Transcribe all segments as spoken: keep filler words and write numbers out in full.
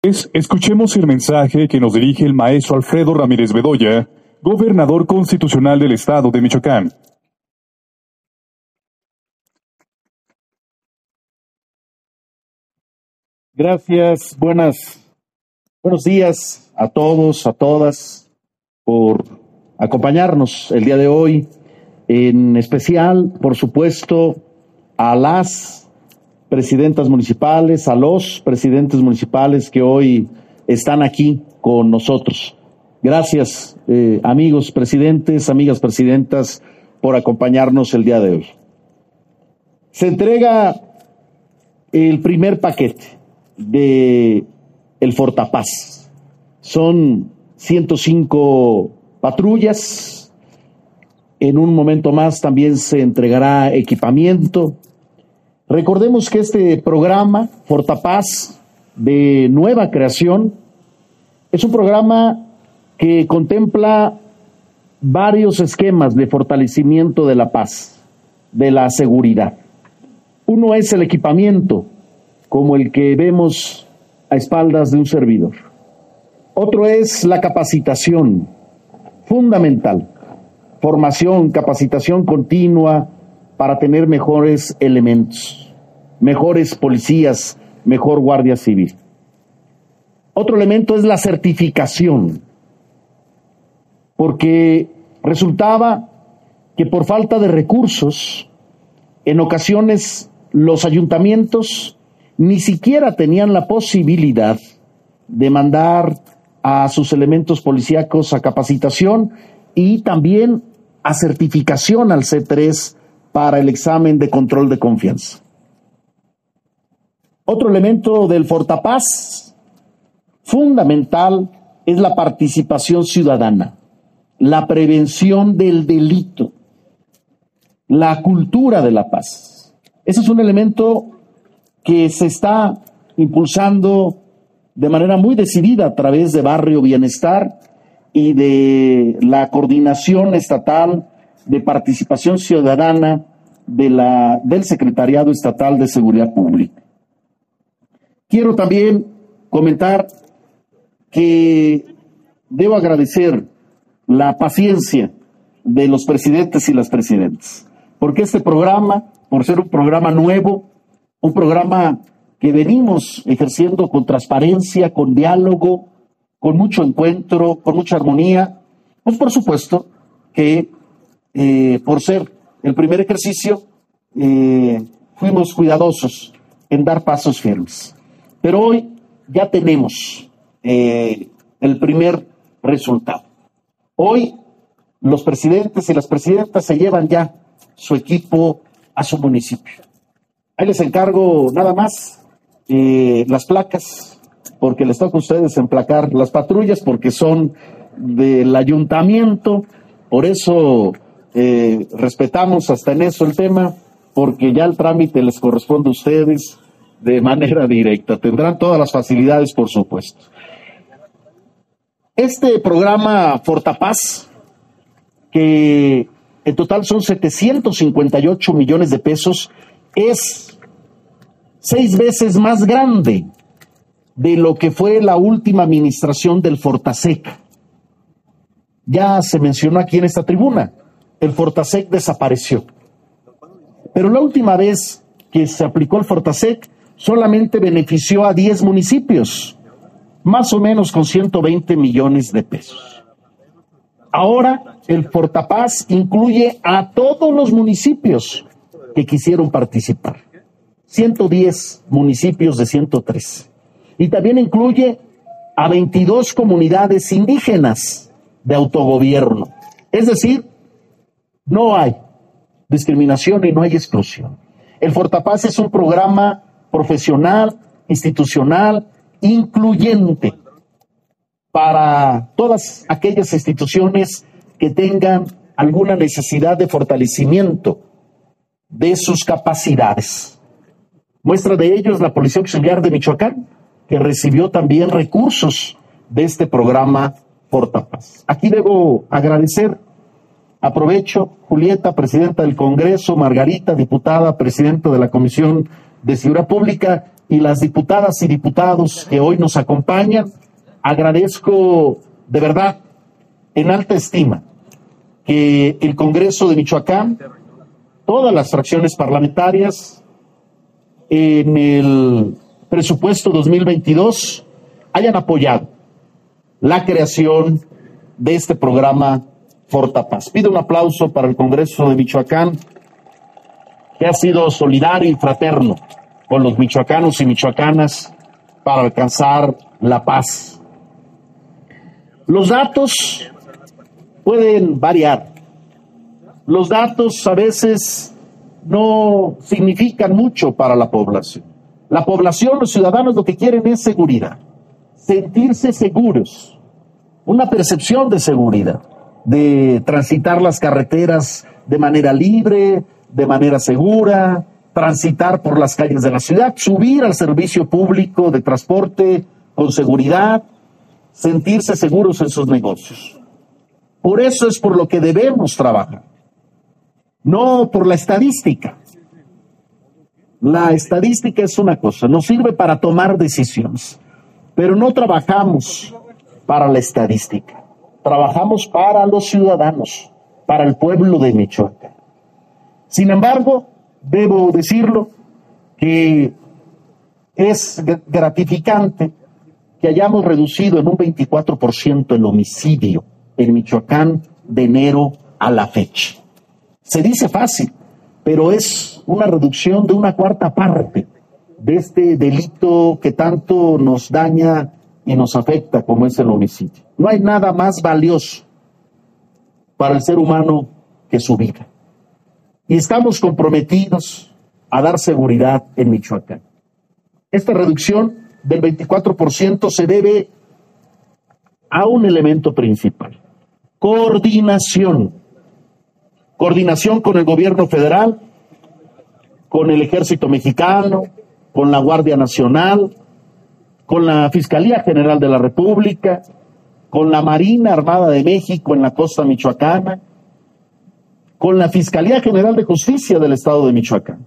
Escuchemos el mensaje que nos dirige el maestro Alfredo Ramírez Bedoya, gobernador constitucional del estado de Michoacán. Gracias, buenas, buenos días a todos, a todas, por acompañarnos el día de hoy, en especial, por supuesto, a las presidentas municipales, a los presidentes municipales que hoy están aquí con nosotros. Gracias, eh, amigos presidentes, amigas presidentas, por acompañarnos el día de hoy. Se entrega el primer paquete de el Fortapaz. Son ciento cinco patrullas. En un momento más también se entregará equipamiento. Recordemos que este programa, Fortapaz, de nueva creación, es un programa que contempla varios esquemas de fortalecimiento de la paz, de la seguridad. Uno es el equipamiento, como el que vemos a espaldas de un servidor. Otro es la capacitación, fundamental. Formación, capacitación continua para tener mejores elementos, mejores policías, mejor guardia civil. Otro elemento es la certificación, porque resultaba que por falta de recursos, en ocasiones los ayuntamientos ni siquiera tenían la posibilidad de mandar a sus elementos policíacos a capacitación y también a certificación al C tres para el examen de control de confianza. Otro elemento del Fortapaz fundamental es la participación ciudadana, la prevención del delito, la cultura de la paz. Ese es un elemento que se está impulsando de manera muy decidida a través de Barrio Bienestar y de la coordinación estatal de participación ciudadana de la, del Secretariado Estatal de Seguridad Pública. Quiero también comentar que debo agradecer la paciencia de los presidentes y las presidentas, porque este programa, por ser un programa nuevo, un programa que venimos ejerciendo con transparencia, con diálogo, con mucho encuentro, con mucha armonía, pues por supuesto que eh, por ser el primer ejercicio, eh, fuimos cuidadosos en dar pasos firmes. Pero hoy ya tenemos eh, el primer resultado. Hoy los presidentes y las presidentas se llevan ya su equipo a su municipio. Ahí les encargo nada más eh, las placas, porque les toca a ustedes emplacar las patrullas, porque son del ayuntamiento, por eso eh, respetamos hasta en eso el tema, porque ya el trámite les corresponde a ustedes de manera directa. Tendrán todas las facilidades, por supuesto. Este programa Fortapaz, que en total son setecientos cincuenta y ocho millones de pesos, es seis veces más grande de lo que fue la última administración del Fortasec. Ya se mencionó aquí en esta tribuna, el Fortasec desapareció. Pero la última vez que se aplicó el Fortasec solamente benefició a diez municipios, más o menos con ciento veinte millones de pesos. Ahora el Fortapaz incluye a todos los municipios que quisieron participar, ciento diez municipios de ciento trece. Y también incluye a veintidós comunidades indígenas de autogobierno. Es decir, no hay discriminación y no hay exclusión. El Fortapaz es un programa profesional, institucional, incluyente para todas aquellas instituciones que tengan alguna necesidad de fortalecimiento de sus capacidades. Muestra de ello es la Policía Auxiliar de Michoacán, que recibió también recursos de este programa Fortapaz. Aquí debo agradecer, aprovecho, Julieta, presidenta del Congreso, Margarita, diputada, presidenta de la Comisión de Seguridad Pública, y las diputadas y diputados que hoy nos acompañan, agradezco de verdad, en alta estima, que el Congreso de Michoacán, todas las fracciones parlamentarias, en el presupuesto dos mil veintidós hayan apoyado la creación de este programa Fortapaz. Pido un aplauso para el Congreso de Michoacán, que ha sido solidario y fraterno con los michoacanos y michoacanas para alcanzar la paz. Los datos pueden variar. Los datos a veces no significan mucho para la población. La población, los ciudadanos, lo que quieren es seguridad, sentirse seguros, una percepción de seguridad, de transitar las carreteras de manera libre, de manera segura, transitar por las calles de la ciudad, subir al servicio público de transporte con seguridad, sentirse seguros en sus negocios. Por eso es por lo que debemos trabajar, no por la estadística. La estadística es una cosa, nos sirve para tomar decisiones, pero no trabajamos para la estadística, trabajamos para los ciudadanos, para el pueblo de Michoacán. Sin embargo, debo decirlo que es gratificante que hayamos reducido en un veinticuatro por ciento el homicidio en Michoacán de enero a la fecha. Se dice fácil, pero es una reducción de una cuarta parte de este delito que tanto nos daña y nos afecta como es el homicidio. No hay nada más valioso para el ser humano que su vida. Y estamos comprometidos a dar seguridad en Michoacán. Esta reducción del veinticuatro por ciento se debe a un elemento principal: coordinación. Coordinación con el gobierno federal, con el Ejército Mexicano, con la Guardia Nacional, con la Fiscalía General de la República, con la Marina Armada de México en la costa michoacana, con la Fiscalía General de Justicia del Estado de Michoacán,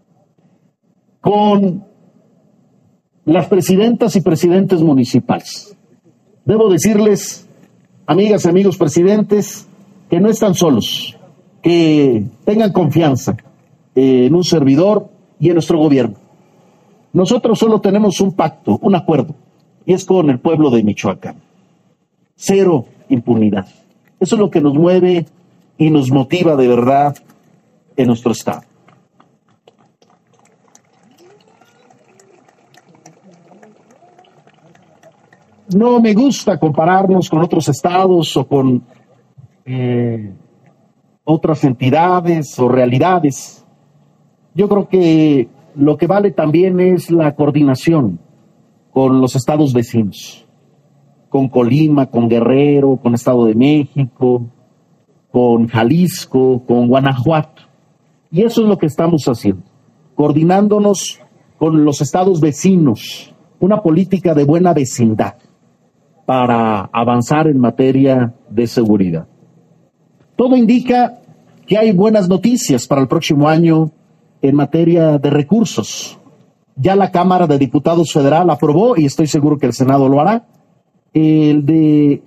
con las presidentas y presidentes municipales. Debo decirles, amigas y amigos presidentes, que no están solos, que tengan confianza en un servidor y en nuestro gobierno. Nosotros solo tenemos un pacto, un acuerdo, y es con el pueblo de Michoacán. Cero impunidad. Eso es lo que nos mueve y nos motiva de verdad en nuestro estado. No me gusta compararnos con otros estados o con eh, otras entidades o realidades. Yo creo que lo que vale también es la coordinación con los estados vecinos, con Colima, con Guerrero, con Estado de México, con Jalisco, con Guanajuato. Y eso es lo que estamos haciendo, coordinándonos con los estados vecinos, una política de buena vecindad para avanzar en materia de seguridad. Todo indica que hay buenas noticias para el próximo año en materia de recursos. Ya la Cámara de Diputados Federal aprobó, y estoy seguro que el Senado lo hará, el de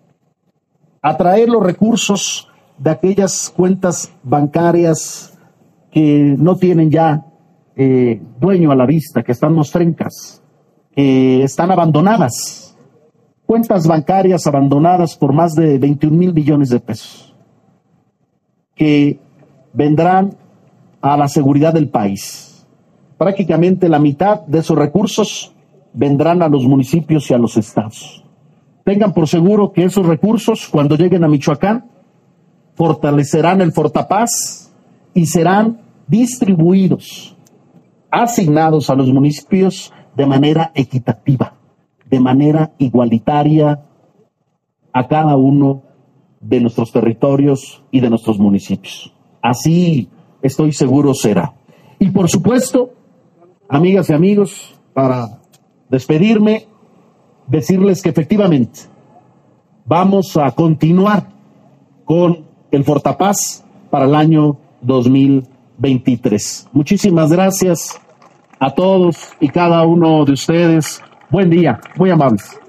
atraer los recursos de aquellas cuentas bancarias que no tienen ya eh, dueño a la vista, que están mostrencas, que están abandonadas. Cuentas bancarias abandonadas por más de veintiún mil millones de pesos, que vendrán a la seguridad del país. Prácticamente la mitad de esos recursos vendrán a los municipios y a los estados. Tengan por seguro que esos recursos, cuando lleguen a Michoacán, fortalecerán el Fortapaz y serán distribuidos, asignados a los municipios de manera equitativa, de manera igualitaria a cada uno de nuestros territorios y de nuestros municipios. Así estoy seguro será. Y por supuesto, amigas y amigos, para despedirme, decirles que efectivamente vamos a continuar con el Fortapaz para el año dos mil veintitrés. Muchísimas gracias a todos y cada uno de ustedes. Buen día, muy amables.